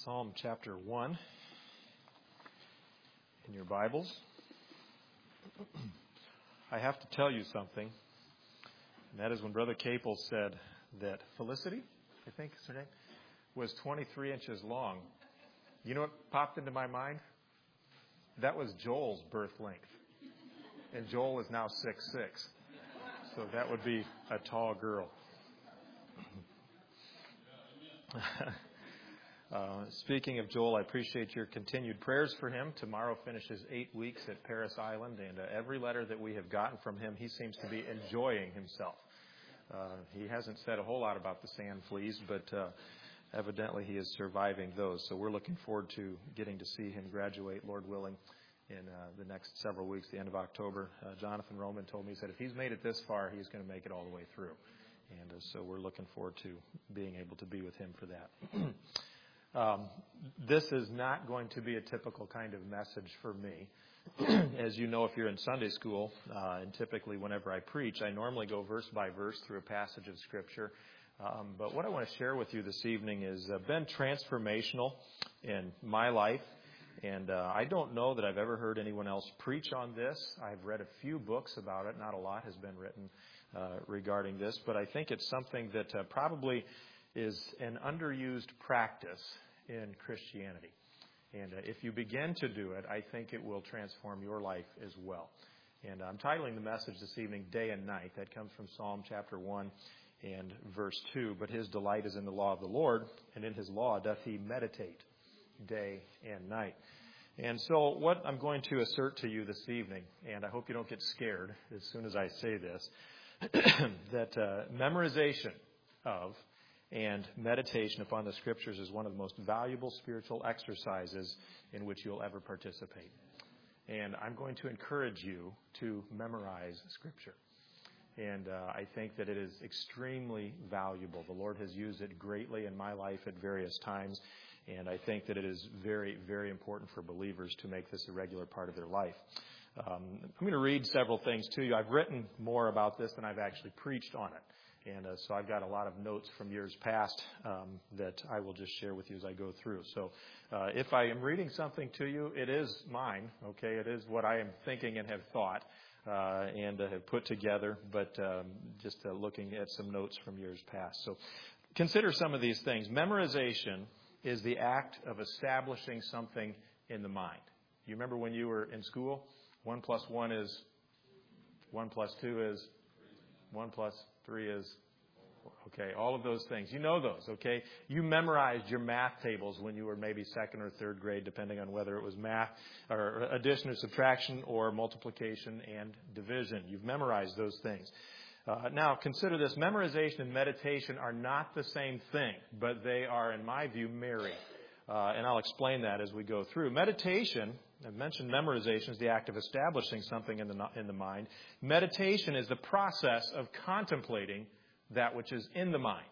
Psalm chapter 1 in your Bibles. I have to tell you something, and that is when Brother Capel said that Felicity, I think is her name, was 23 inches long. You know what popped into my mind? That was Joel's birth length, and Joel is now 6'6", so that would be a tall girl. Speaking of Joel, I appreciate your continued prayers for him. Tomorrow finishes 8 weeks at Paris Island, and every letter that we have gotten from him, he seems to be enjoying himself. He hasn't said a whole lot about the sand fleas, but evidently he is surviving those. So we're looking forward to getting to see him graduate, Lord willing, in the next several weeks, the end of October. Jonathan Roman told me, he said, if he's made it this far, he's going to make it all the way through. And so we're looking forward to being able to be with him for that. This is not going to be a typical kind of message for me. As you know, if you're in Sunday school, and typically whenever I preach, I normally go verse by verse through a passage of Scripture. But what I want to share with you this evening has been transformational in my life. And I don't know that I've ever heard anyone else preach on this. I've read a few books about it. Not a lot has been written regarding this. But I think it's something that probably is an underused practice in Christianity. And if you begin to do it, I think it will transform your life as well. And I'm titling the message this evening, Day and Night. That comes from Psalm chapter 1 and verse 2. But his delight is in the law of the Lord, and in his law doth he meditate day and night. And so what I'm going to assert to you this evening, and I hope you don't get scared as soon as I say this, that memorization of and meditation upon the Scriptures is one of the most valuable spiritual exercises in which you'll ever participate. And I'm going to encourage you to memorize Scripture. And I think that it is extremely valuable. The Lord has used it greatly in my life at various times. And I think that it is very, very important for believers to make this a regular part of their life. I'm going to read several things to you. I've written more about this than I've actually preached on it. And so I've got a lot of notes from years past that I will just share with you as I go through. So if I am reading something to you, it is mine, okay? It is what I am thinking and have thought and have put together, but just looking at some notes from years past. So consider some of these things. Memorization is the act of establishing something in the mind. You remember when you were in school? 1 plus 1 is 1 plus 2 is 1 plus 3 is, okay, all of those things. You know those, okay? You memorized your math tables when you were maybe second or third grade, depending on whether it was math or addition or subtraction or multiplication and division. You've memorized those things. Now, consider this. Memorization and meditation are not the same thing, but they are, in my view, married. And I'll explain that as we go through. Meditation, I've mentioned memorization is the act of establishing something in the mind. Meditation is the process of contemplating that which is in the mind.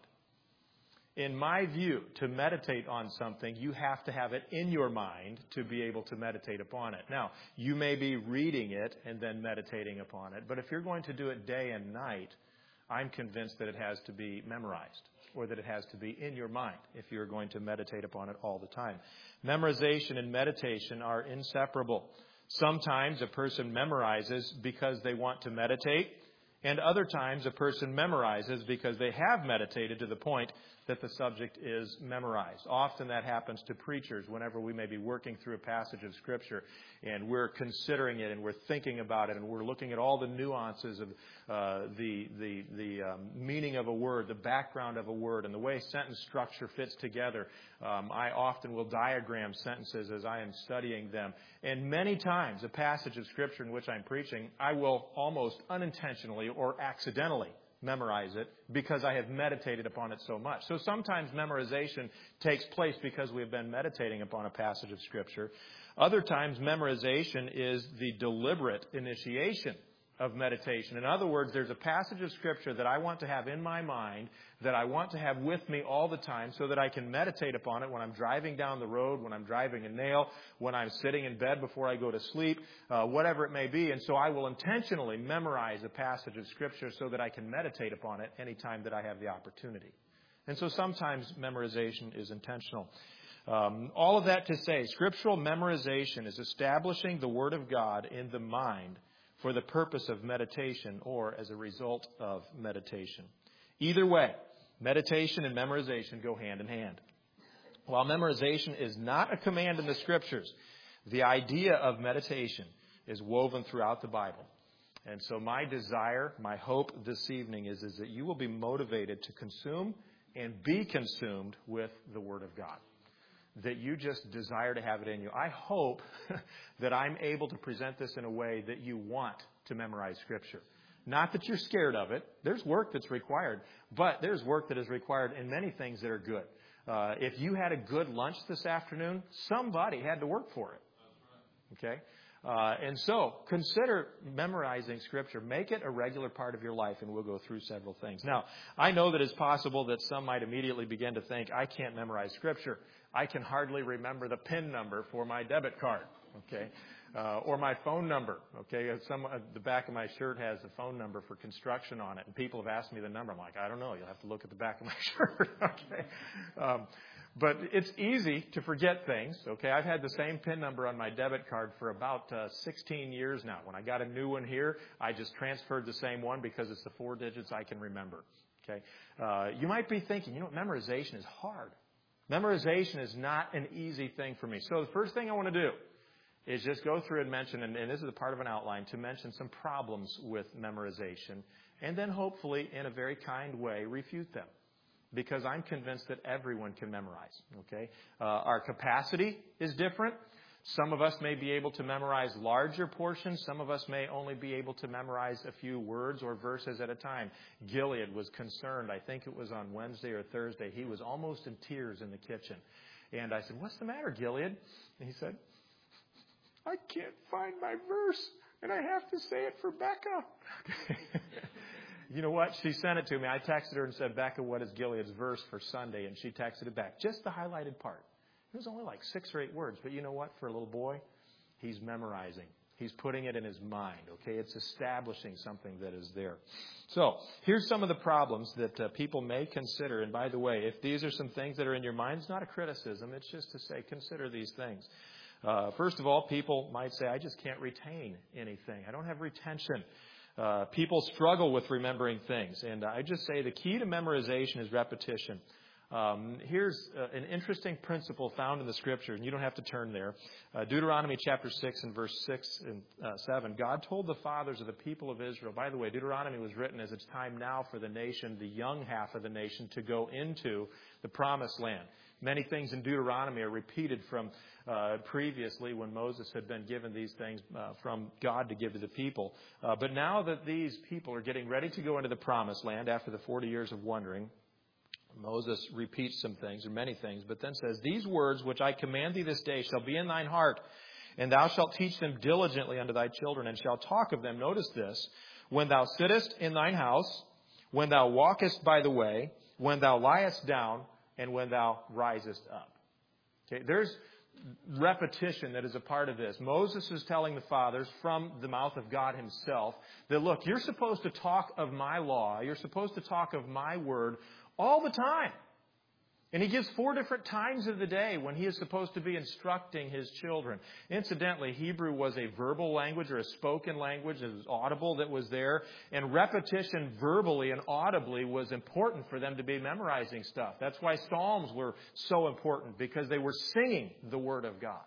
In my view, to meditate on something, you have to have it in your mind to be able to meditate upon it. Now, you may be reading it and then meditating upon it, but if you're going to do it day and night, I'm convinced that it has to be memorized, or that it has to be in your mind if you're going to meditate upon it all the time. Memorization and meditation are inseparable. Sometimes a person memorizes because they want to meditate, and other times a person memorizes because they have meditated to the point that the subject is memorized. Often that happens to preachers whenever we may be working through a passage of Scripture and we're considering it and we're thinking about it and we're looking at all the nuances of the meaning of a word, the background of a word, and the way sentence structure fits together. I often will diagram sentences as I am studying them. And many times a passage of Scripture in which I'm preaching, I will almost unintentionally or accidentally memorize it because I have meditated upon it so much. So sometimes memorization takes place because we have been meditating upon a passage of Scripture. Other times memorization is the deliberate initiation of meditation. In other words, there's a passage of Scripture that I want to have in my mind, that I want to have with me all the time so that I can meditate upon it when I'm driving down the road, when I'm driving a nail, when I'm sitting in bed before I go to sleep, whatever it may be. And so I will intentionally memorize a passage of Scripture so that I can meditate upon it anytime that I have the opportunity. And so sometimes memorization is intentional. All of that to say, scriptural memorization is establishing the Word of God in the mind for the purpose of meditation or as a result of meditation. Either way, meditation and memorization go hand in hand. While memorization is not a command in the Scriptures, the idea of meditation is woven throughout the Bible. And so my desire, my hope this evening is that you will be motivated to consume and be consumed with the Word of God. That you just desire to have it in you. I hope that I'm able to present this in a way that you want to memorize Scripture. Not that you're scared of it. There's work that's required. But there's work that is required in many things that are good. If you had a good lunch this afternoon, somebody had to work for it. Okay? And so consider memorizing Scripture. Make it a regular part of your life, and we'll go through several things. Now, I know that it's possible that some might immediately begin to think, I can't memorize Scripture. I can hardly remember the PIN number for my debit card, okay, or my phone number, okay. The back of my shirt has a phone number for construction on it, and people have asked me the number. I'm like, I don't know. You'll have to look at the back of my shirt, okay. But it's easy to forget things, okay. I've had the same PIN number on my debit card for about 16 years now. When I got a new one here, I just transferred the same one because it's the 4 digits I can remember, okay. You might be thinking, memorization is hard. Memorization is not an easy thing for me. So the first thing I want to do is just go through and mention, and this is a part of an outline, to mention some problems with memorization, and then hopefully in a very kind way refute them. Because I'm convinced that everyone can memorize. Okay, our capacity is different. Some of us may be able to memorize larger portions. Some of us may only be able to memorize a few words or verses at a time. Gilead was concerned. I think it was on Wednesday or Thursday. He was almost in tears in the kitchen. And I said, "What's the matter, Gilead?" And he said, "I can't find my verse, and I have to say it for Becca." You know what? She sent it to me. I texted her and said, "Becca, what is Gilead's verse for Sunday?" And she texted it back. Just the highlighted part. It was only like 6 or 8 words. But you know what? For a little boy, he's memorizing. He's putting it in his mind. Okay? It's establishing something that is there. So here's some of the problems that people may consider. And by the way, if these are some things that are in your mind, it's not a criticism. It's just to say, consider these things. First of all, people might say, "I just can't retain anything. I don't have retention." People struggle with remembering things. And I just say the key to memorization is repetition. Here's an interesting principle found in the Scripture, and you don't have to turn there. Deuteronomy chapter 6 and verse 6 and 7. God told the fathers of the people of Israel. By the way, Deuteronomy was written as it's time now for the nation, the young half of the nation, to go into the promised land. Many things in Deuteronomy are repeated from previously when Moses had been given these things from God to give to the people. But now that these people are getting ready to go into the promised land after the 40 years of wandering, Moses repeats some things, or many things, but then says, "These words which I command thee this day shall be in thine heart, and thou shalt teach them diligently unto thy children, and shalt talk of them," notice this, "when thou sittest in thine house, when thou walkest by the way, when thou liest down, and when thou risest up." Okay, there's repetition that is a part of this. Moses is telling the fathers from the mouth of God himself that, look, you're supposed to talk of my law. You're supposed to talk of my word all the time. And he gives 4 different times of the day when he is supposed to be instructing his children. Incidentally, Hebrew was a verbal language or a spoken language. It was audible that was there. And repetition verbally and audibly was important for them to be memorizing stuff. That's why Psalms were so important, because they were singing the Word of God.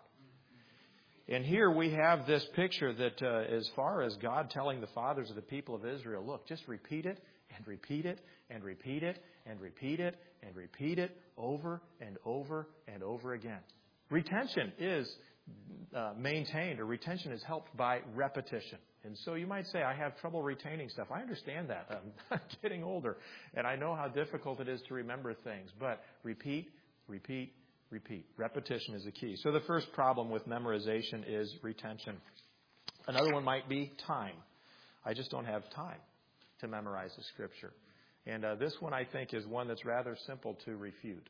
And here we have this picture that as far as God telling the fathers of the people of Israel, look, just repeat it and repeat it and repeat it and repeat it and repeat it over and over and over again. Retention is maintained, or retention is helped by repetition. And so you might say, "I have trouble retaining stuff." I understand that. I'm getting older, and I know how difficult it is to remember things. But repeat, repeat, repeat. Repetition is the key. So the first problem with memorization is retention. Another one might be time. I just don't have time to memorize the Scripture. And this one, I think, is one that's rather simple to refute.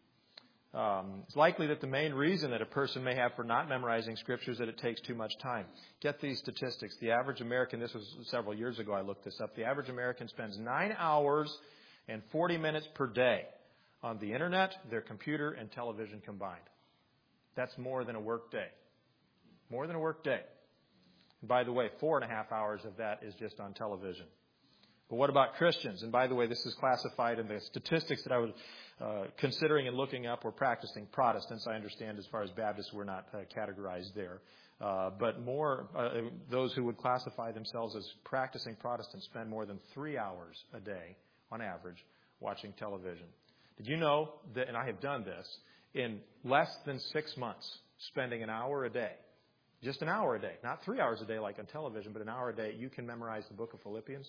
It's likely that the main reason that a person may have for not memorizing Scripture is that it takes too much time. Get these statistics. The average American, this was several years ago I looked this up, the average American spends 9 hours and 40 minutes per day on the Internet, their computer, and television combined. That's more than a work day. More than a work day. And by the way, 4.5 hours of that is just on television. But what about Christians? And by the way, this is classified in the statistics that I was considering and looking up were practicing Protestants. I understand as far as Baptists, we're not categorized there. But more, those who would classify themselves as practicing Protestants spend more than 3 hours a day, on average, watching television. Did you know that, and I have done this, in less than 6 months, spending an hour a day, just an hour a day, not 3 hours a day like on television, but an hour a day, you can memorize the book of Philippians?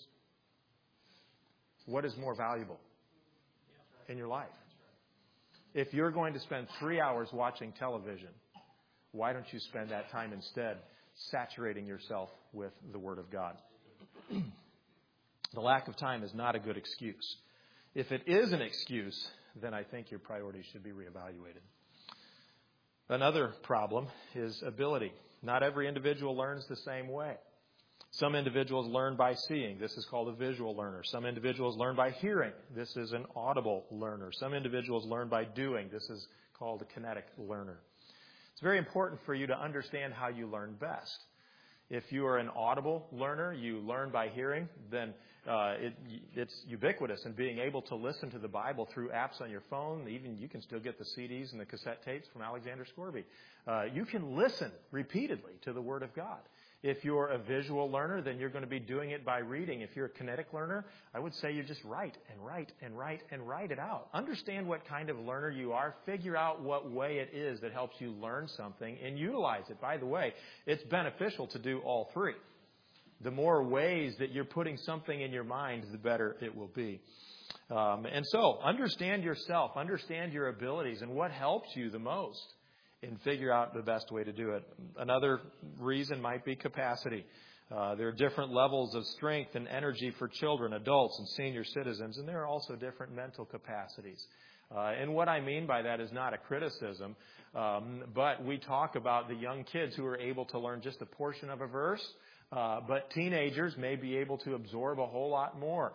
What is more valuable in your life? If you're going to spend 3 hours watching television, why don't you spend that time instead saturating yourself with the Word of God? The lack of time is not a good excuse. If it is an excuse, then I think your priorities should be reevaluated. Another problem is ability. Not every individual learns the same way. Some individuals learn by seeing. This is called a visual learner. Some individuals learn by hearing. This is an audible learner. Some individuals learn by doing. This is called a kinetic learner. It's very important for you to understand how you learn best. If you are an audible learner, you learn by hearing, then it's ubiquitous in being able to listen to the Bible through apps on your phone. Even you can still get the CDs and the cassette tapes from Alexander Scourby. You can listen repeatedly to the Word of God. If you're a visual learner, then you're going to be doing it by reading. If you're a kinetic learner, I would say you just write and write and write and write it out. Understand what kind of learner you are. Figure out what way it is that helps you learn something and utilize it. By the way, it's beneficial to do all three. The more ways that you're putting something in your mind, the better it will be. And so, understand yourself. Understand your abilities and what helps you the most. And figure out the best way to do it. Another reason might be capacity. There are different levels of strength and energy for children, adults, and senior citizens, and there are also different mental capacities. And what I mean by that is not a criticism, but we talk about the young kids who are able to learn just a portion of a verse, but teenagers may be able to absorb a whole lot more.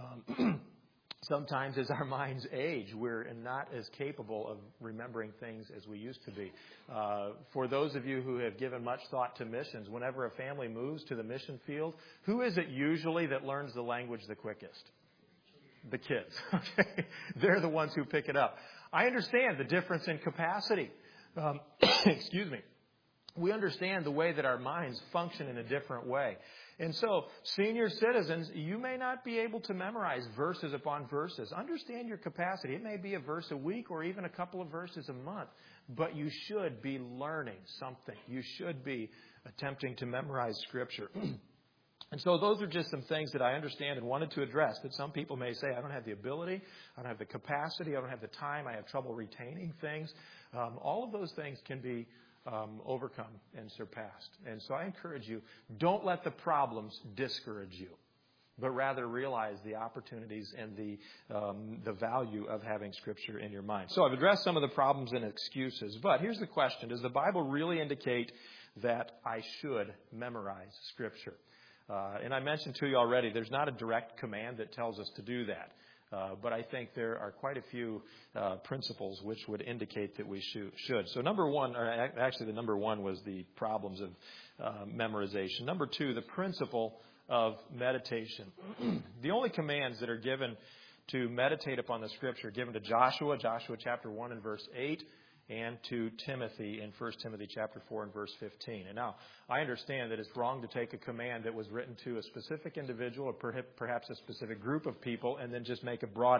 Sometimes as our minds age, we're not as capable of remembering things as we used to be. For those of you who have given much thought to missions, whenever a family moves to the mission field, who is it usually that learns the language the quickest? The kids. Okay? They're the ones who pick it up. I understand the difference in capacity. Excuse me. We understand the way that our minds function in a different way. And so, senior citizens, you may not be able to memorize verses upon verses. Understand your capacity. It may be a verse a week or even a couple of verses a month, but you should be learning something. You should be attempting to memorize Scripture. And so those are just some things that I understand and wanted to address, that some people may say, I don't have the ability, I don't have the capacity, I don't have the time, I have trouble retaining things. All of those things can be overcome and surpassed. And so I encourage you, don't let the problems discourage you, but rather realize the opportunities and the value of having Scripture in your mind. So I've addressed some of the problems and excuses, but here's the question. Does the Bible really indicate that I should memorize Scripture? And I mentioned to you already, there's not a direct command that tells us to do that. But I think there are quite a few principles which would indicate that we should. So number one, or actually the number one was the problems of memorization. Number two, the principle of meditation. The only commands that are given to meditate upon the Scripture are given to Joshua chapter 1 and verse 8, and to Timothy in 1 Timothy chapter 4 and verse 15. And now, I understand that it's wrong to take a command that was written to a specific individual or perhaps a specific group of people and then just make a broad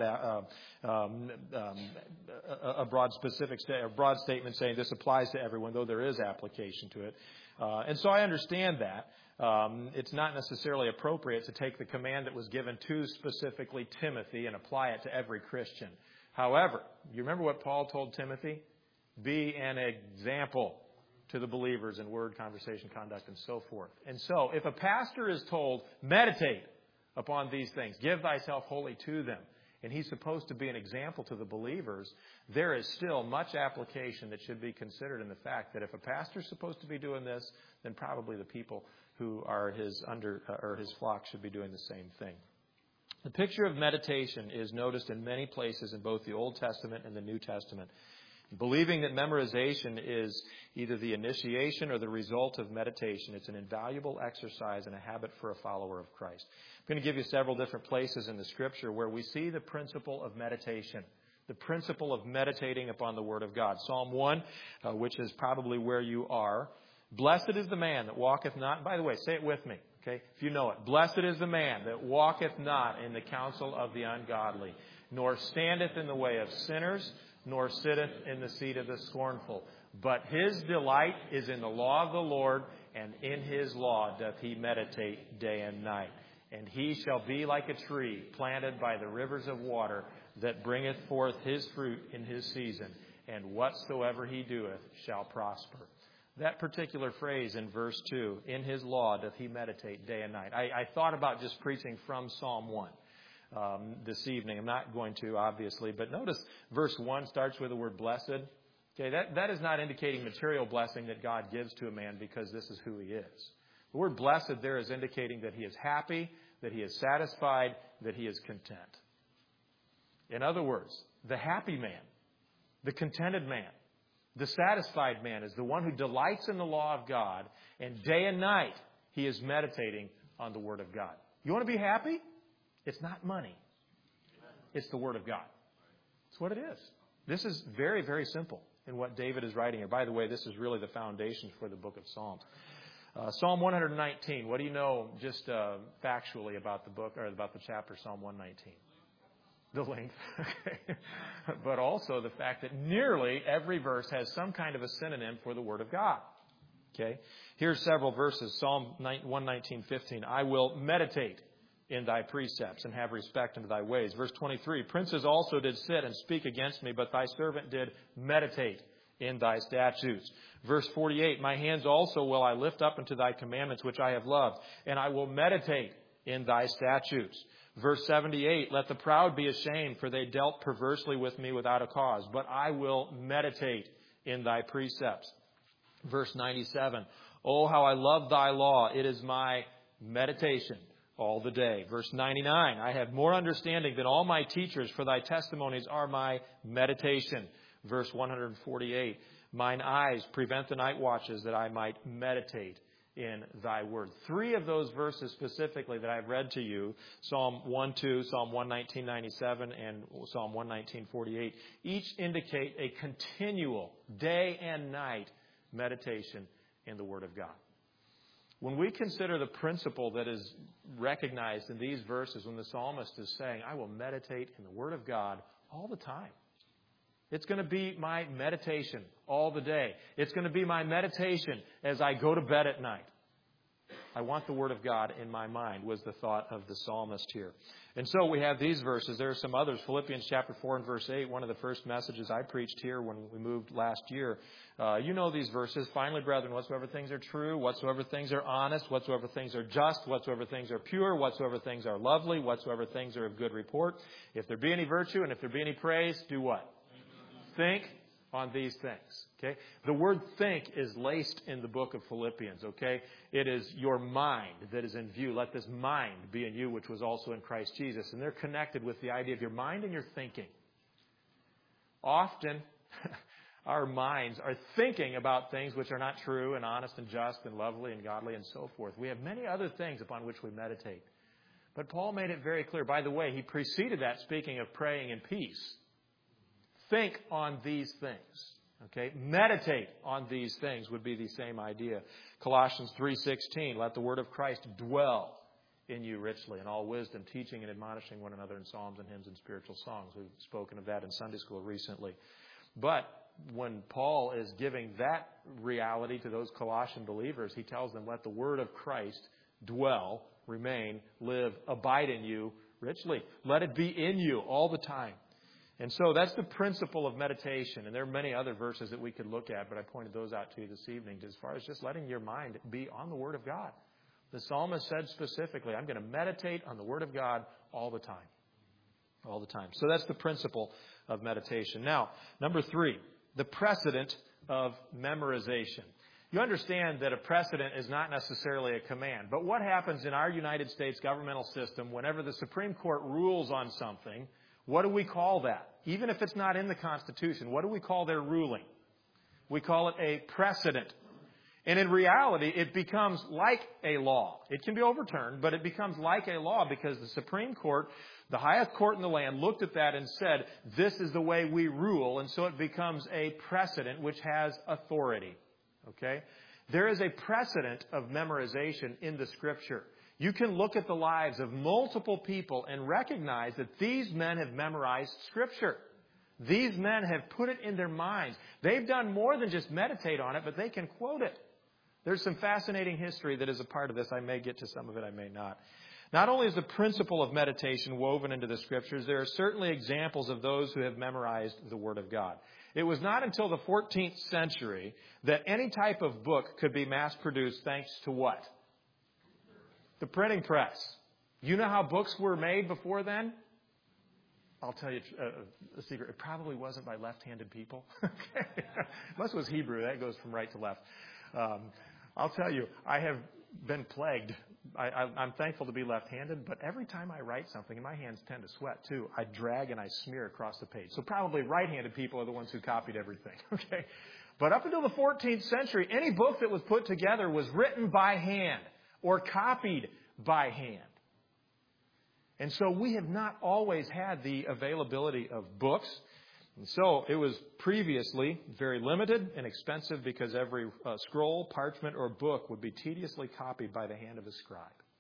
statement saying this applies to everyone, though there is application to it. And so I understand that. It's not necessarily appropriate to take the command that was given to specifically Timothy and apply it to every Christian. However, you remember what Paul told Timothy? Be an example to the believers in word, conversation, conduct, and so forth. And so, if a pastor is told, meditate upon these things, give thyself wholly to them, and he's supposed to be an example to the believers, there is still much application that should be considered in the fact that if a pastor is supposed to be doing this, then probably the people who are his flock should be doing the same thing. The picture of meditation is noticed in many places in both the Old Testament and the New Testament. Believing that memorization is either the initiation or the result of meditation, it's an invaluable exercise and a habit for a follower of Christ. I'm going to give you several different places in the Scripture where we see the principle of meditation, the principle of meditating upon the Word of God. Psalm 1, which is probably where you are. Blessed is the man that walketh not. By the way, say it with me, okay, if you know it. Blessed is the man that walketh not in the counsel of the ungodly, nor standeth in the way of sinners, nor sitteth in the seat of the scornful. But his delight is in the law of the Lord, and in his law doth he meditate day and night. And he shall be like a tree planted by the rivers of water, that bringeth forth his fruit in his season, and whatsoever he doeth shall prosper. That particular phrase in verse 2, in his law doth he meditate day and night. I thought about just preaching from Psalm 1. This evening. I'm not going to, obviously, but notice verse 1 starts with the word blessed. Okay, that is not indicating material blessing that God gives to a man because this is who he is. The word blessed there is indicating that he is happy, that he is satisfied, that he is content. In other words, the happy man, the contented man, the satisfied man is the one who delights in the law of God, and day and night he is meditating on the Word of God. You want to be happy? It's not money. It's the Word of God. That's what it is. This is very, very simple in what David is writing here. By the way, this is really the foundation for the book of Psalms. Psalm 119. What do you know just factually about the book or about the chapter Psalm 119? The length. Okay. But also the fact that nearly every verse has some kind of a synonym for the Word of God. Okay. Here's several verses. Psalm 119:15. I will meditate in thy precepts and have respect unto thy ways. Verse 23, princes also did sit and speak against me, but thy servant did meditate in thy statutes. Verse 48, my hands also will I lift up unto thy commandments, which I have loved, and I will meditate in thy statutes. Verse 78, let the proud be ashamed, for they dealt perversely with me without a cause, but I will meditate in thy precepts. Verse 97, oh, how I love thy law. It is my meditation all the day. Verse 99, I have more understanding than all my teachers, for thy testimonies are my meditation. Verse 148, mine eyes prevent the night watches, that I might meditate in thy word. Three of those verses specifically that I've read to you, Psalm 1:2, Psalm 119:97, and Psalm 119:48, each indicate a continual day and night meditation in the Word of God. When we consider the principle that is recognized in these verses, when the psalmist is saying, I will meditate in the Word of God all the time. It's going to be my meditation all the day. It's going to be my meditation as I go to bed at night. I want the Word of God in my mind, was the thought of the psalmist here. And so we have these verses. There are some others. Philippians chapter 4 and verse 8, one of the first messages I preached here when we moved last year. You know these verses. Finally, brethren, whatsoever things are true, whatsoever things are honest, whatsoever things are just, whatsoever things are pure, whatsoever things are lovely, whatsoever things are of good report. If there be any virtue and if there be any praise, do what? Think on these things. Okay? The word think is laced in the book of Philippians. Okay? It is your mind that is in view. Let this mind be in you, which was also in Christ Jesus. And they're connected with the idea of your mind and your thinking. Often, our minds are thinking about things which are not true and honest and just and lovely and godly and so forth. We have many other things upon which we meditate. But Paul made it very clear. By the way, he preceded that speaking of praying in peace. Think on these things. Okay? Meditate on these things would be the same idea. Colossians 3:16, let the word of Christ dwell in you richly in all wisdom, teaching and admonishing one another in psalms and hymns and spiritual songs. We've spoken of that in Sunday school recently. But when Paul is giving that reality to those Colossian believers, he tells them, let the word of Christ dwell, remain, live, abide in you richly. Let it be in you all the time. And so that's the principle of meditation. And there are many other verses that we could look at, but I pointed those out to you this evening as far as just letting your mind be on the Word of God. The psalmist said specifically, I'm going to meditate on the Word of God all the time. All the time. So that's the principle of meditation. Now, number 3, the precedent of memorization. You understand that a precedent is not necessarily a command. But what happens in our United States governmental system whenever the Supreme Court rules on something, What do we call that? Even if it's not in the Constitution, what do we call their ruling? We call it a precedent. And in reality, it becomes like a law. It can be overturned, but it becomes like a law because the Supreme Court, the highest court in the land, looked at that and said, this is the way we rule. And so it becomes a precedent which has authority. Okay? There is a precedent of memorization in the Scripture. You can look at the lives of multiple people and recognize that these men have memorized Scripture. These men have put it in their minds. They've done more than just meditate on it, but they can quote it. There's some fascinating history that is a part of this. I may get to some of it, I may not. Not only is the principle of meditation woven into the Scriptures, there are certainly examples of those who have memorized the Word of God. It was not until the 14th century that any type of book could be mass-produced thanks to what? The printing press. You know how books were made before then? I'll tell you a secret. It probably wasn't by left-handed people. Okay. Unless it was Hebrew. That goes from right to left. I'll tell you, I have been plagued. I'm thankful to be left-handed, but every time I write something, and my hands tend to sweat too, I drag and I smear across the page. So probably right-handed people are the ones who copied everything. Okay. But up until the 14th century, any book that was put together was written by hand or copied by hand. And so we have not always had the availability of books. And so it was previously very limited and expensive because every scroll, parchment, or book would be tediously copied by the hand of a scribe.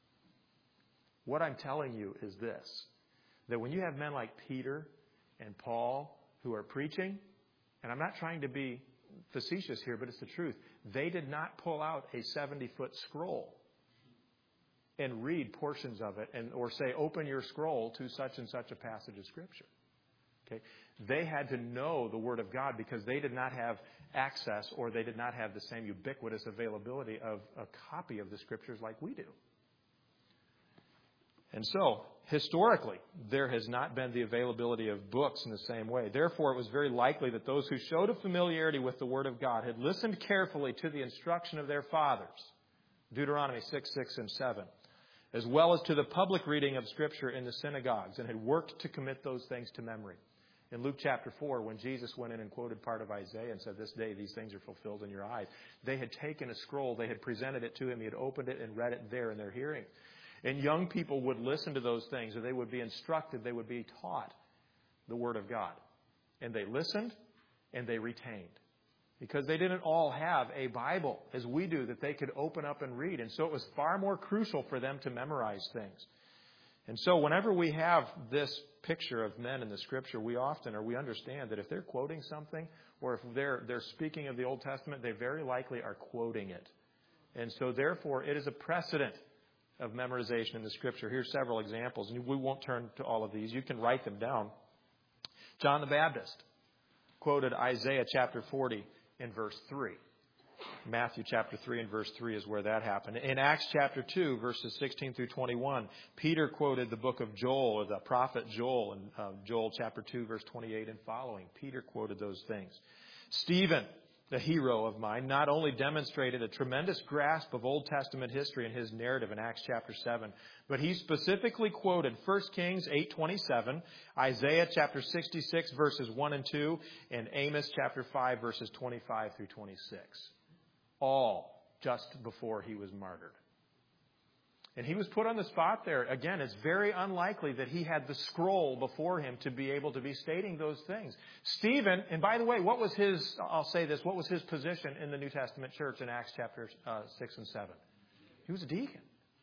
What I'm telling you is this, that when you have men like Peter and Paul who are preaching, and I'm not trying to be facetious here, but it's the truth, they did not pull out a 70-foot scroll and read portions of it or say, open your scroll to such and such a passage of Scripture. Okay? They had to know the Word of God because they did not have access or they did not have the same ubiquitous availability of a copy of the Scriptures like we do. And so, historically, there has not been the availability of books in the same way. Therefore, it was very likely that those who showed a familiarity with the Word of God had listened carefully to the instruction of their fathers, Deuteronomy 6, 6, and 7, as well as to the public reading of Scripture in the synagogues, and had worked to commit those things to memory. In Luke chapter 4, when Jesus went in and quoted part of Isaiah and said, this day these things are fulfilled in your eyes, they had taken a scroll, they had presented it to him, he had opened it and read it there in their hearing. And young people would listen to those things, or they would be instructed, they would be taught the Word of God. And they listened and they retained. Because they didn't all have a Bible, as we do, that they could open up and read. And so it was far more crucial for them to memorize things. And so whenever we have this picture of men in the Scripture, we understand that if they're quoting something, or if they're speaking of the Old Testament, they very likely are quoting it. And so therefore, it is a precedent of memorization in the Scripture. Here's several examples, and we won't turn to all of these. You can write them down. John the Baptist quoted Isaiah chapter 40 in verse 3. Matthew chapter 3 and verse 3 is where that happened. In Acts chapter 2, verses 16 through 21, Peter quoted the book of Joel, or the prophet Joel, in Joel chapter 2, verse 28 and following. Peter quoted those things. Stephen, the hero of mine, not only demonstrated a tremendous grasp of Old Testament history in his narrative in Acts chapter 7, but he specifically quoted 1 Kings 8:27, Isaiah chapter 66, verses 1 and 2, and Amos chapter 5, verses 25 through 26. All just before he was martyred. And he was put on the spot there. Again, it's very unlikely that he had the scroll before him to be able to be stating those things. Stephen, and by the way, what was his position in the New Testament church in Acts chapter 6 and 7? He was a deacon.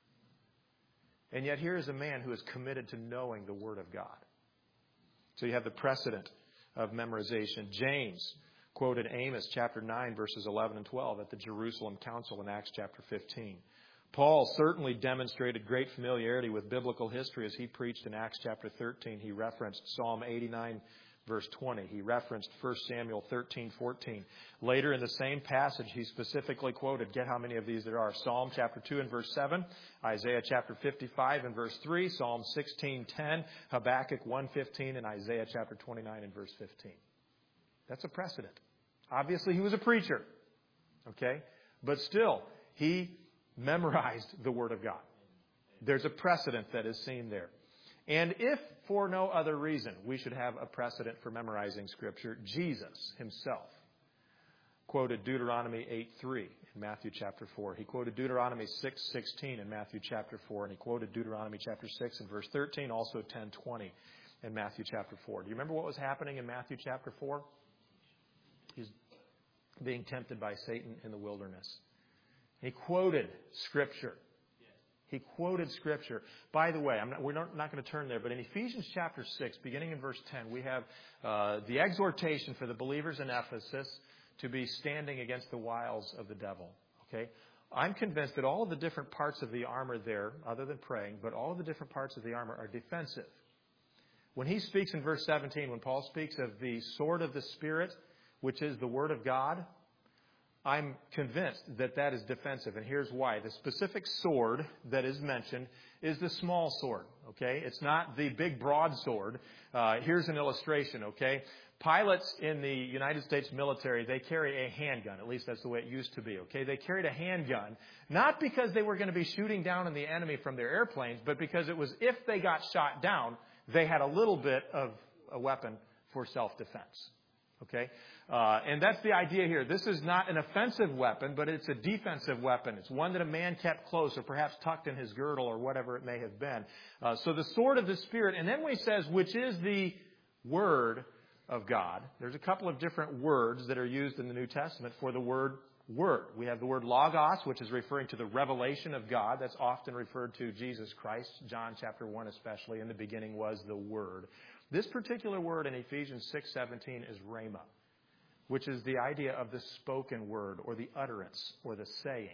And yet here is a man who is committed to knowing the Word of God. So you have the precedent of memorization. James quoted Amos chapter 9, verses 11 and 12 at the Jerusalem Council in Acts chapter 15. Paul certainly demonstrated great familiarity with biblical history as he preached in Acts chapter 13. He referenced Psalm 89, verse 20. He referenced 1 Samuel 13:14. Later in the same passage, he specifically quoted, get how many of these there are, Psalm chapter 2 and verse 7, Isaiah chapter 55 and verse 3, Psalm 16:10, Habakkuk 1:15, and Isaiah chapter 29 and verse 15. That's a precedent. Obviously, he was a preacher. Okay? But still, he memorized the Word of God. There's a precedent that is seen there. And if for no other reason we should have a precedent for memorizing Scripture, Jesus himself quoted Deuteronomy 8:3 in Matthew chapter 4. He quoted Deuteronomy 6:16 in Matthew chapter 4. And he quoted Deuteronomy chapter 6 and verse 13, also 10:20 in Matthew chapter 4. Do you remember what was happening in Matthew chapter 4? He's being tempted by Satan in the wilderness. He quoted Scripture. He quoted Scripture. By the way, we're not going to turn there, but in Ephesians chapter 6, beginning in verse 10, we have the exhortation for the believers in Ephesus to be standing against the wiles of the devil. Okay? I'm convinced that all of the different parts of the armor there, other than praying, but all of the different parts of the armor are defensive. When he speaks in verse 17, when Paul speaks of the sword of the Spirit, which is the Word of God, I'm convinced that that is defensive, and here's why. The specific sword that is mentioned is the small sword, okay? It's not the big broadsword. Here's an illustration, okay? Pilots in the United States military, they carry a handgun. At least that's the way it used to be, okay? They carried a handgun, not because they were going to be shooting down on the enemy from their airplanes, but because it was if they got shot down, they had a little bit of a weapon for self-defense, okay? And that's the idea here. This is not an offensive weapon, but it's a defensive weapon. It's one that a man kept close or perhaps tucked in his girdle or whatever it may have been. So the sword of the Spirit. And then when he says, which is the Word of God, there's a couple of different words that are used in the New Testament for the word Word. We have the word Logos, which is referring to the revelation of God. That's often referred to Jesus Christ. John chapter 1 especially. In the beginning was the Word. This particular word in Ephesians 6:17 is Rhema, which is the idea of the spoken word or the utterance or the saying.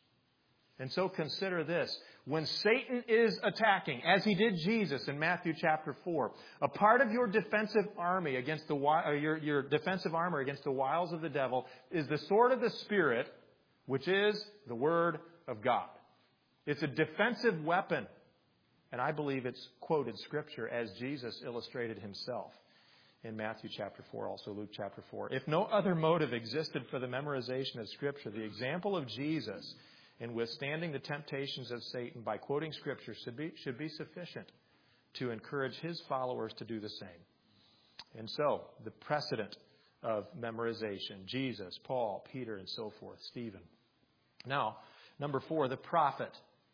And so consider this. When Satan is attacking, as he did Jesus in Matthew chapter 4, a part of your defensive army against your defensive armor against the wiles of the devil is the sword of the Spirit, which is the Word of God. It's a defensive weapon. And I believe it's quoted Scripture as Jesus illustrated himself in Matthew chapter 4, also Luke chapter 4. If no other motive existed for the memorization of Scripture, the example of Jesus in withstanding the temptations of Satan by quoting Scripture should be sufficient to encourage his followers to do the same. And so, the precedent of memorization, Jesus, Paul, Peter, and so forth, Stephen. Now, number 4, the profit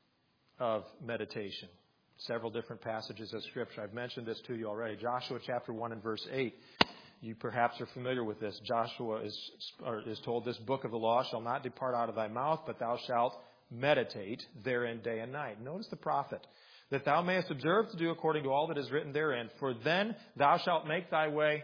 of meditation. Several different passages of Scripture. I've mentioned this to you already. Joshua chapter 1 and verse 8. You perhaps are familiar with this. Joshua is told, this book of the law shall not depart out of thy mouth, but thou shalt meditate therein day and night. Notice the profit. That thou mayest observe to do according to all that is written therein. For then thou shalt make thy way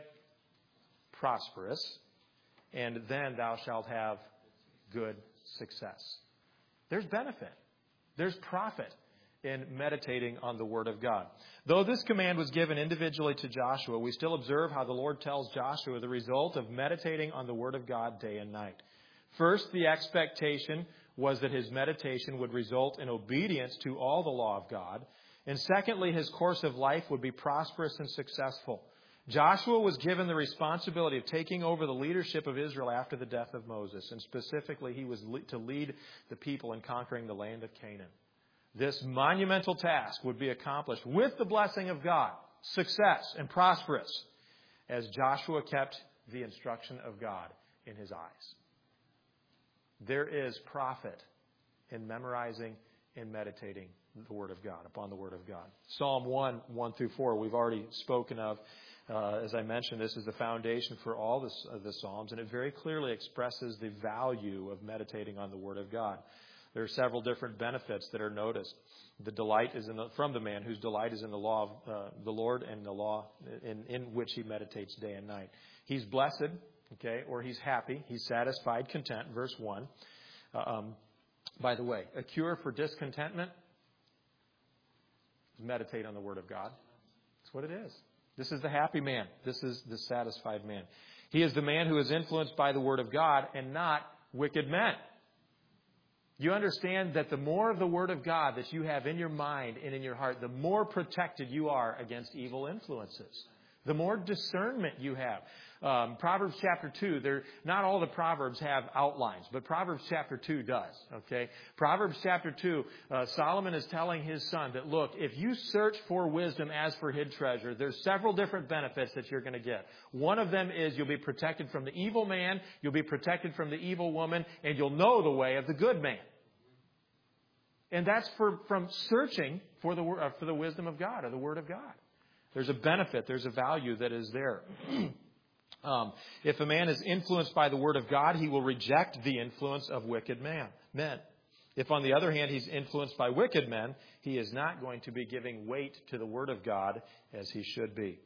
prosperous, and then thou shalt have good success. There's benefit. There's profit in meditating on the Word of God. Though this command was given individually to Joshua, we still observe how the Lord tells Joshua the result of meditating on the Word of God day and night. First, the expectation was that his meditation would result in obedience to all the law of God. And secondly, his course of life would be prosperous and successful. Joshua was given the responsibility of taking over the leadership of Israel after the death of Moses. And specifically, he was to lead the people in conquering the land of Canaan. This monumental task would be accomplished with the blessing of God, success and prosperous, as Joshua kept the instruction of God in his eyes. There is profit in memorizing and meditating the Word of God, upon the Word of God. Psalm 1:1-4, we've already spoken of. As I mentioned, this is the foundation for all the Psalms, and it very clearly expresses the value of meditating on the Word of God. There are several different benefits that are noticed. The delight is from the man whose delight is in the law of the Lord and the law in which he meditates day and night. He's blessed, okay, or he's happy. He's satisfied, content, verse 1. By the way, a cure for discontentment is meditate on the Word of God. That's what it is. This is the happy man. This is the satisfied man. He is the man who is influenced by the Word of God and not wicked men. You understand that the more of the Word of God that you have in your mind and in your heart, the more protected you are against evil influences. the more discernment you have. Proverbs chapter 2, not all the Proverbs have outlines, but Proverbs chapter 2 does. Okay, Proverbs chapter 2, Solomon is telling his son that, look, if you search for wisdom as for hid treasure, there's several different benefits that you're going to get. One of them is you'll be protected from the evil man, you'll be protected from the evil woman, and you'll know the way of the good man. And that's from searching for the wisdom of God or the Word of God. There's a benefit, there's a value that is there. If a man is influenced by the Word of God, he will reject the influence of wicked men. If, on the other hand, he's influenced by wicked men, he is not going to be giving weight to the Word of God as he should be.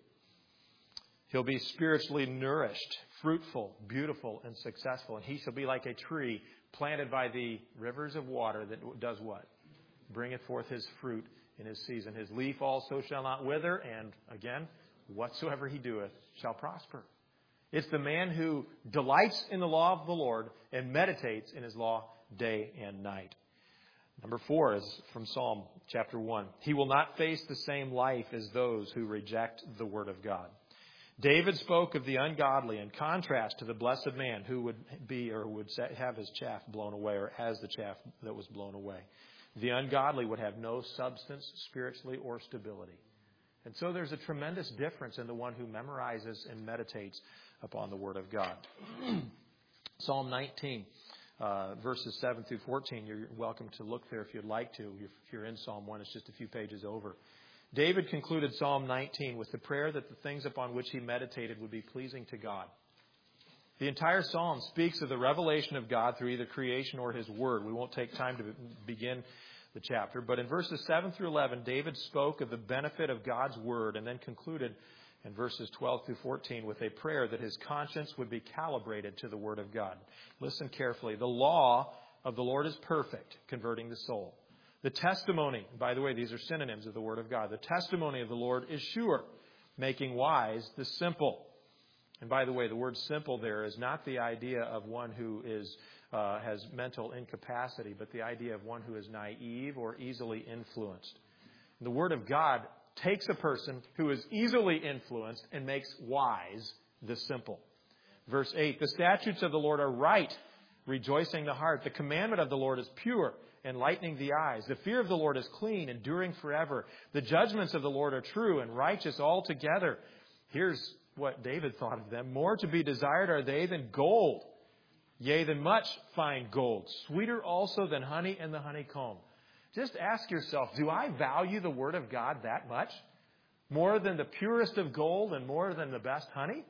He'll be spiritually nourished, fruitful, beautiful, and successful. And he shall be like a tree planted by the rivers of water that does what? Bringeth forth his fruit in his season. His leaf also shall not wither, and again, whatsoever he doeth shall prosper. It's the man who delights in the law of the Lord and meditates in his law day and night. Number 4 is from Psalm chapter 1. He will not face the same life as those who reject the word of God. David spoke of the ungodly in contrast to the blessed man who would be or would have his chaff blown away or has the chaff that was blown away. The ungodly would have no substance spiritually or stability. And so there's a tremendous difference in the one who memorizes and meditates upon the Word of God. Psalm 19, verses 7 through 14. You're welcome to look there if you'd like to. If you're in Psalm 1, it's just a few pages over. David concluded Psalm 19 with the prayer that the things upon which he meditated would be pleasing to God. The entire psalm speaks of the revelation of God through either creation or His Word. We won't take time to begin the chapter, but in verses 7 through 11, David spoke of the benefit of God's Word and then concluded in verses 12 through 14 with a prayer that his conscience would be calibrated to the Word of God. Listen carefully. The law of the Lord is perfect, converting the soul. The testimony, by the way, these are synonyms of the Word of God. The testimony of the Lord is sure, making wise the simple. And by the way, the word simple there is not the idea of one who has mental incapacity, but the idea of one who is naive or easily influenced. And the Word of God takes a person who is easily influenced and makes wise the simple. Verse 8, the statutes of the Lord are right, rejoicing the heart. The commandment of the Lord is pure, enlightening the eyes. The fear of the Lord is clean, enduring forever. The judgments of the Lord are true and righteous altogether. Here's what David thought of them. More to be desired are they than gold, yea, than much fine gold. Sweeter also than honey and the honeycomb. Just ask yourself, do I value the Word of God that much? More than the purest of gold and more than the best honey?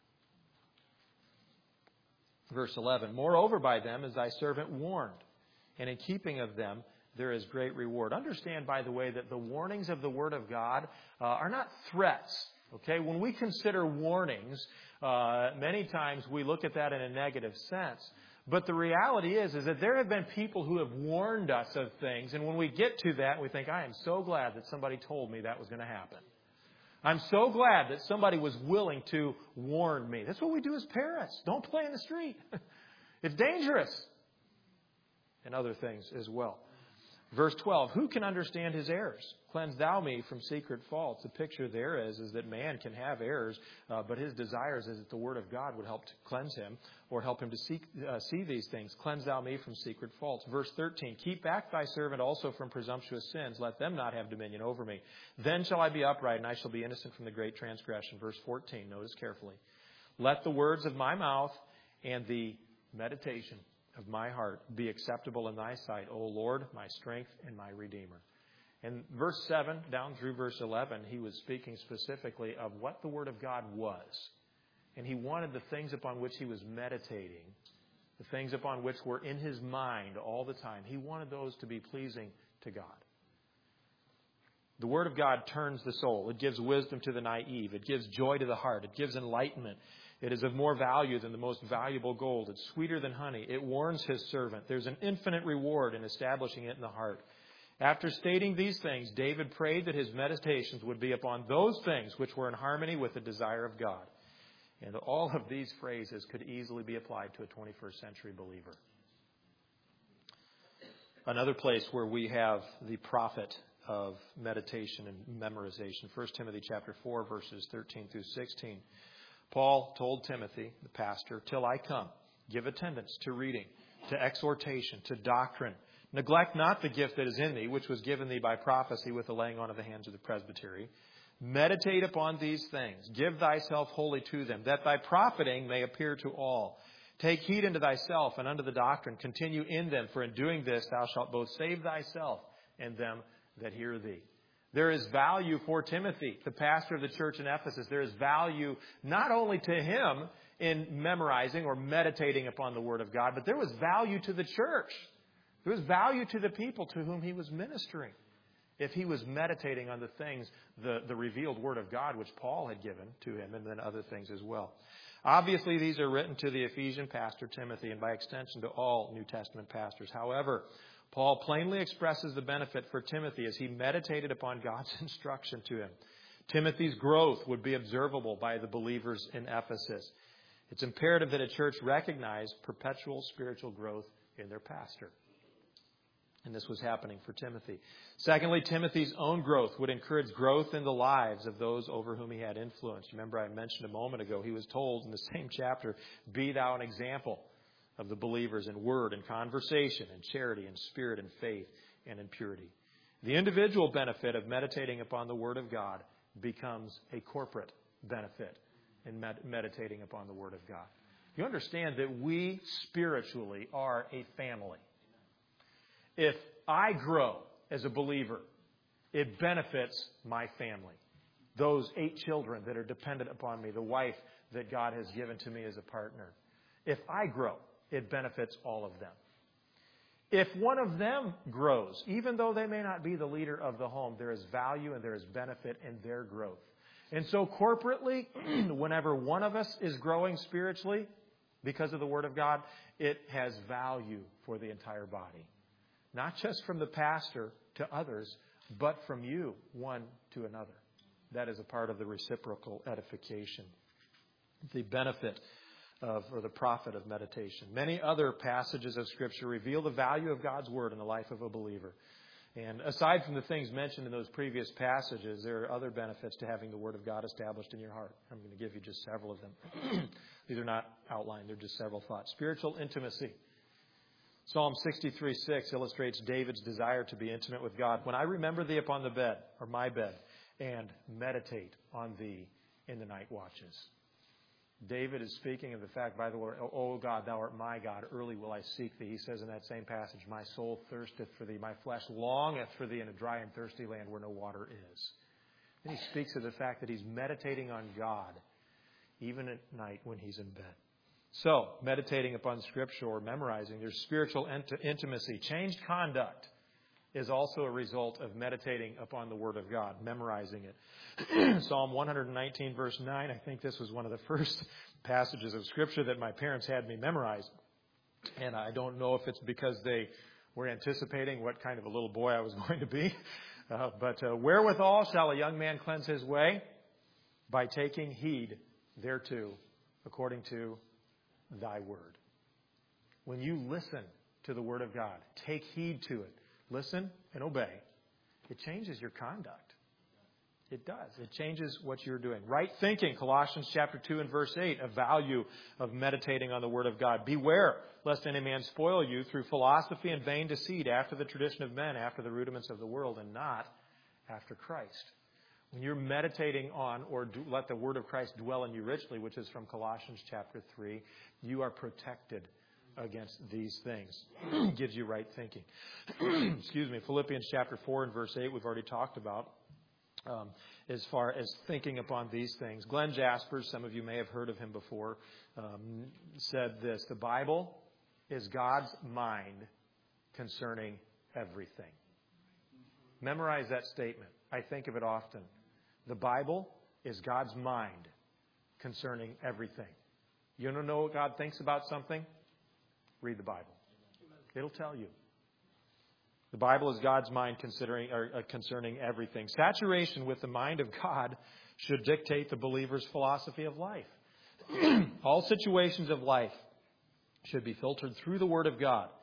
Verse 11, moreover by them is thy servant warned, and in keeping of them there is great reward. Understand, by the way, that the warnings of the Word of God are not threats. Okay, when we consider warnings, many times we look at that in a negative sense. But the reality is that there have been people who have warned us of things, and when we get to that, we think, I am so glad that somebody told me that was going to happen. I'm so glad that somebody was willing to warn me. That's what we do as parents. Don't play in the street. It's dangerous. And other things as well. Verse 12, who can understand his errors? Cleanse thou me from secret faults. The picture there is that man can have errors, but his desires is that the Word of God would help to cleanse him or help him to see these things. Cleanse thou me from secret faults. Verse 13, keep back thy servant also from presumptuous sins. Let them not have dominion over me. Then shall I be upright, and I shall be innocent from the great transgression. Verse 14, notice carefully. Let the words of my mouth and the meditation of my heart be acceptable in thy sight, O Lord, my strength and my Redeemer. In verse 7 down through verse 11, he was speaking specifically of what the Word of God was. And he wanted the things upon which he was meditating, the things upon which were in his mind all the time. He wanted those to be pleasing to God. The Word of God turns the soul. It gives wisdom to the naive. It gives joy to the heart. It gives enlightenment. It is of more value than the most valuable gold. It's sweeter than honey. It warns his servant. There's an infinite reward in establishing it in the heart. After stating these things, David prayed that his meditations would be upon those things which were in harmony with the desire of God. And all of these phrases could easily be applied to a 21st century believer. Another place where we have the prophet of meditation and memorization. 1 Timothy chapter 4, verses 13 through 16. Paul told Timothy, the pastor, "Till I come, give attendance to reading, to exhortation, to doctrine. Neglect not the gift that is in thee, which was given thee by prophecy with the laying on of the hands of the presbytery. Meditate upon these things. Give thyself wholly to them, that thy profiting may appear to all. Take heed unto thyself and unto the doctrine. Continue in them, for in doing this thou shalt both save thyself and them that hear thee." There is value for Timothy, the pastor of the church in Ephesus. There is value not only to him in memorizing or meditating upon the Word of God, but there was value to the church. There was value to the people to whom he was ministering, if he was meditating on the things, the revealed Word of God, which Paul had given to him, and then other things as well. Obviously, these are written to the Ephesian pastor, Timothy, and by extension to all New Testament pastors. However, Paul plainly expresses the benefit for Timothy as he meditated upon God's instruction to him. Timothy's growth would be observable by the believers in Ephesus. It's imperative that a church recognize perpetual spiritual growth in their pastor. And this was happening for Timothy. Secondly, Timothy's own growth would encourage growth in the lives of those over whom he had influence. Remember, I mentioned a moment ago, he was told in the same chapter, "Be thou an example of the believers in word and conversation and charity and spirit and faith and in purity." The individual benefit of meditating upon the Word of God becomes a corporate benefit in meditating upon the Word of God. You understand that we spiritually are a family. If I grow as a believer, it benefits my family. Those 8 children that are dependent upon me, the wife that God has given to me as a partner. If I grow, it benefits all of them. If one of them grows, even though they may not be the leader of the home, there is value and there is benefit in their growth. And so corporately, whenever one of us is growing spiritually because of the Word of God, it has value for the entire body. Not just from the pastor to others, but from you, one to another. That is a part of the reciprocal edification. The benefit of, or the profit of meditation. Many other passages of Scripture reveal the value of God's Word in the life of a believer. And aside from the things mentioned in those previous passages, there are other benefits to having the Word of God established in your heart. I'm going to give you just several of them. These are not outlined. They're just several thoughts. Spiritual intimacy. Psalm 63:6 illustrates David's desire to be intimate with God. "When I remember thee upon the bed, or my bed, and meditate on thee in the night watches." David is speaking of the fact, by the way, "O God, thou art my God, early will I seek thee." He says in that same passage, "My soul thirsteth for thee, my flesh longeth for thee in a dry and thirsty land where no water is." Then he speaks of the fact that he's meditating on God, even at night when he's in bed. So, meditating upon Scripture or memorizing, there's spiritual intimacy. Changed conduct is also a result of meditating upon the Word of God, memorizing it. Psalm 119, verse 9, I think this was one of the first passages of Scripture that my parents had me memorize. And I don't know if it's because they were anticipating what kind of a little boy I was going to be. But wherewithal shall a young man cleanse his way? By taking heed thereto, according to thy word. When you listen to the Word of God, take heed to it, listen and obey, it changes your conduct. It does. It changes what you're doing. Right thinking, Colossians chapter 2 and verse 8, a value of meditating on the Word of God. "Beware, lest any man spoil you through philosophy and vain deceit, after the tradition of men, after the rudiments of the world, and not after Christ." When you're meditating on, or let the Word of Christ dwell in you richly, which is from Colossians chapter 3, you are protected against these things. Gives you right thinking. Excuse me. Philippians chapter 4 and verse 8 we've already talked about as far as thinking upon these things. Glenn Jaspers, some of you may have heard of him before, said this: "The Bible is God's mind concerning everything." Memorize that statement. I think of it often. The Bible is God's mind concerning everything. You don't know what God thinks about something? Read the Bible. It'll tell you. The Bible is God's mind concerning everything. Saturation with the mind of God should dictate the believer's philosophy of life. All situations of life should be filtered through the Word of God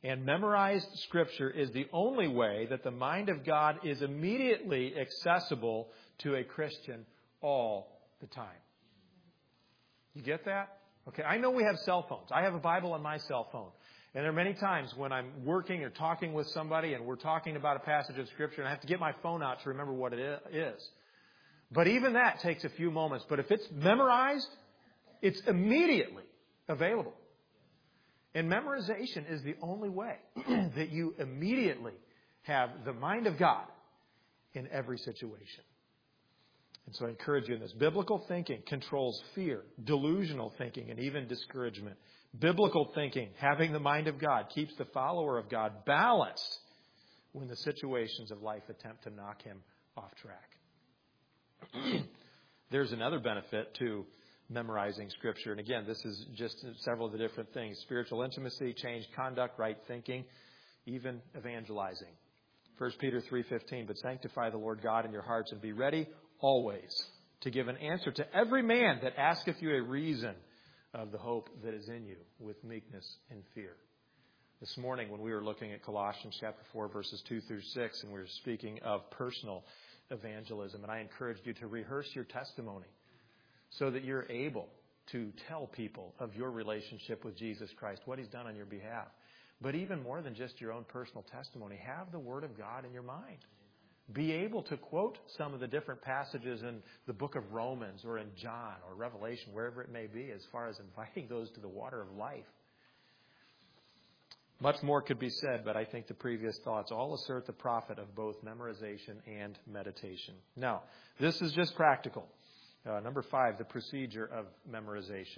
And memorized Scripture is the only way that the mind of God is immediately accessible to a Christian all the time. You get that? Okay, I know we have cell phones. I have a Bible on my cell phone. And there are many times when I'm working or talking with somebody and we're talking about a passage of Scripture and I have to get my phone out to remember what it is. But even that takes a few moments. But if it's memorized, it's immediately available. And memorization is the only way that you immediately have the mind of God in every situation. And so I encourage you in this. Biblical thinking controls fear, delusional thinking, and even discouragement. Biblical thinking, having the mind of God, keeps the follower of God balanced when the situations of life attempt to knock him off track. There's another benefit to memorizing Scripture. And again, this is just several of the different things. Spiritual intimacy, changed conduct, right thinking, even evangelizing. 1 Peter 3:15, but sanctify the Lord God in your hearts and be ready always to give an answer to every man that asketh you a reason of the hope that is in you with meekness and fear. This morning when we were looking at Colossians chapter 4 verses 2 through 6 and we were speaking of personal evangelism, and I encouraged you to rehearse your testimony so that you're able to tell people of your relationship with Jesus Christ, what He's done on your behalf. But even more than just your own personal testimony, have the Word of God in your mind. Be able to quote some of the different passages in the book of Romans or in John or Revelation, wherever it may be, as far as inviting those to the water of life. Much more could be said, but I think the previous thoughts all assert the profit of both memorization and meditation. Now, this is just practical. Number 5, the procedure of memorization.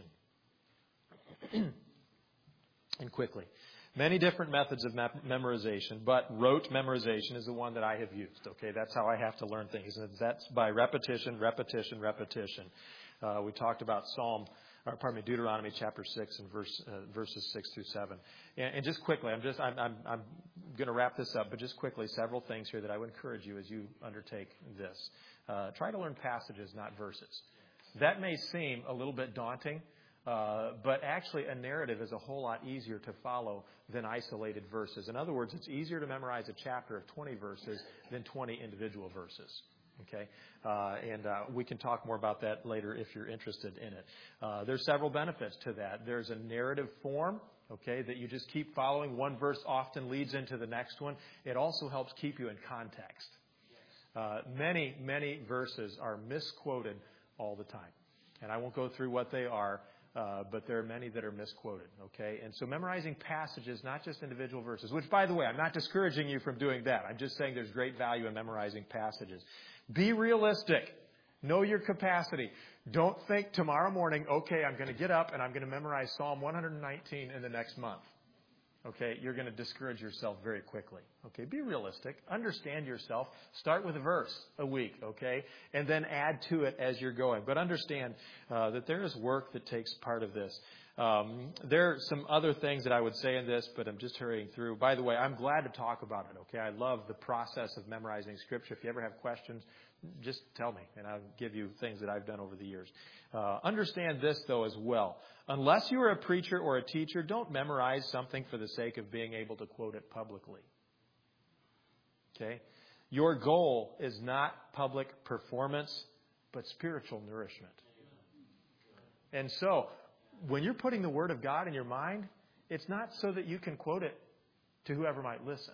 And quickly. Many different methods of memorization, but rote memorization is the one that I have used. Okay, that's how I have to learn things. And that's by repetition, repetition, repetition. We talked about Deuteronomy chapter 6 and verses 6 through 7. And just quickly, I'm going to wrap this up, but just quickly, several things here that I would encourage you as you undertake this. Try to learn passages, not verses. That may seem a little bit daunting. But actually, a narrative is a whole lot easier to follow than isolated verses. In other words, it's easier to memorize a chapter of 20 verses than 20 individual verses. Okay? And we can talk more about that later if you're interested in it. There's several benefits to that. There's a narrative form, okay, that you just keep following. One verse often leads into the next one. It also helps keep you in context. Many verses are misquoted all the time. And I won't go through what they are. But there are many that are misquoted, okay? And so memorizing passages, not just individual verses, which, by the way, I'm not discouraging you from doing that. I'm just saying there's great value in memorizing passages. Be realistic. Know your capacity. Don't think tomorrow morning, okay, I'm going to get up and I'm going to memorize Psalm 119 in the next month. Okay, you're going to discourage yourself very quickly. Okay, be realistic. Understand yourself. Start with a verse a week, okay, and then add to it as you're going. But understand that there is work that takes part of this. There are some other things that I would say in this, but I'm just hurrying through. By the way, I'm glad to talk about it, okay? I love the process of memorizing Scripture. If you ever have questions, just tell me, and I'll give you things that I've done over the years. Understand this, though, as well. Unless you are a preacher or a teacher, don't memorize something for the sake of being able to quote it publicly. Okay? Your goal is not public performance, but spiritual nourishment. And so, when you're putting the Word of God in your mind, it's not so that you can quote it to whoever might listen.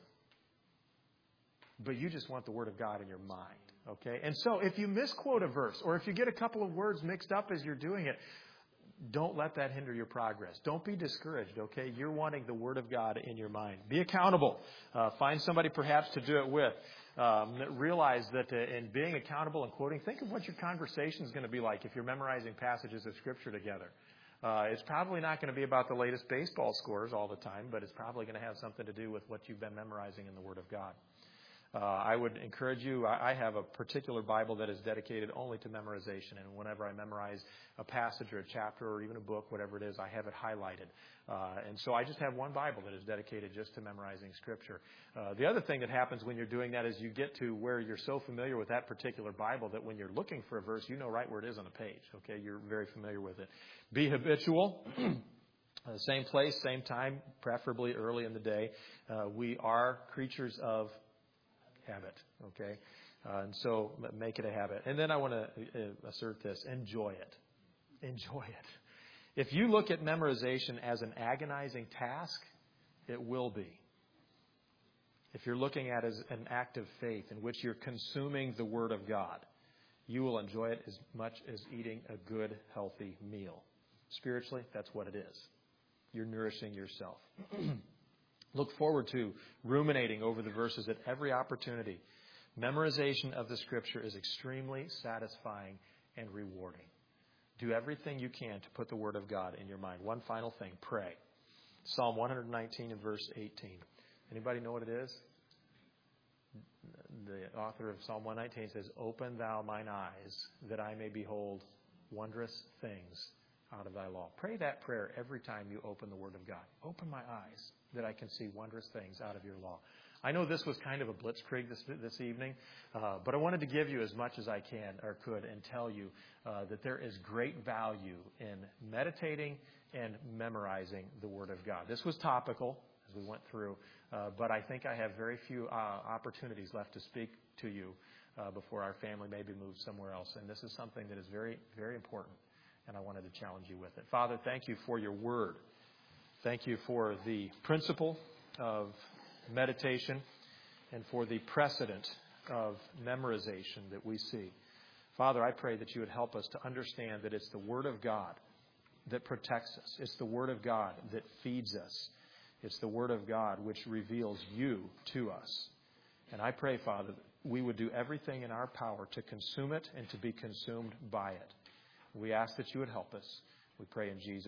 But you just want the Word of God in your mind. Okay? And so, if you misquote a verse, or if you get a couple of words mixed up as you're doing it, don't let that hinder your progress. Don't be discouraged, okay? You're wanting the Word of God in your mind. Be accountable. Find somebody perhaps to do it with. Realize that in being accountable and quoting, think of what your conversation is going to be like if you're memorizing passages of Scripture together. It's probably not going to be about the latest baseball scores all the time, but it's probably going to have something to do with what you've been memorizing in the Word of God. I would encourage you, I have a particular Bible that is dedicated only to memorization. And whenever I memorize a passage or a chapter or even a book, whatever it is, I have it highlighted. And so I just have one Bible that is dedicated just to memorizing Scripture. The other thing that happens when you're doing that is you get to where you're so familiar with that particular Bible that when you're looking for a verse, you know right where it is on the page. Okay, you're very familiar with it. Be habitual. Same place, same time, preferably early in the day. We are creatures of habit, okay? And so make it a habit. And then I want to assert this. Enjoy it. Enjoy it. If you look at memorization as an agonizing task, it will be. If you're looking at it as an act of faith in which you're consuming the Word of God, you will enjoy it as much as eating a good, healthy meal. Spiritually, that's what it is. You're nourishing yourself. Look forward to ruminating over the verses at every opportunity. Memorization of the Scripture is extremely satisfying and rewarding. Do everything you can to put the Word of God in your mind. One final thing, pray. Psalm 119 and verse 18. Anybody know what it is? The author of Psalm 119 says, "Open thou mine eyes, that I may behold wondrous things out of thy law." Pray that prayer every time you open the Word of God. Open my eyes, that I can see wondrous things out of your law. I know this was kind of a blitzkrieg this evening, but I wanted to give you as much as I can or could and tell you that there is great value in meditating and memorizing the Word of God. This was topical as we went through, but I think I have very few opportunities left to speak to you before our family maybe moves somewhere else. And this is something that is very, very important, and I wanted to challenge you with it. Father, thank you for your Word. Thank you for the principle of meditation and for the precedent of memorization that we see. Father, I pray that you would help us to understand that it's the Word of God that protects us. It's the Word of God that feeds us. It's the Word of God which reveals you to us. And I pray, Father, that we would do everything in our power to consume it and to be consumed by it. We ask that you would help us. We pray in Jesus' name.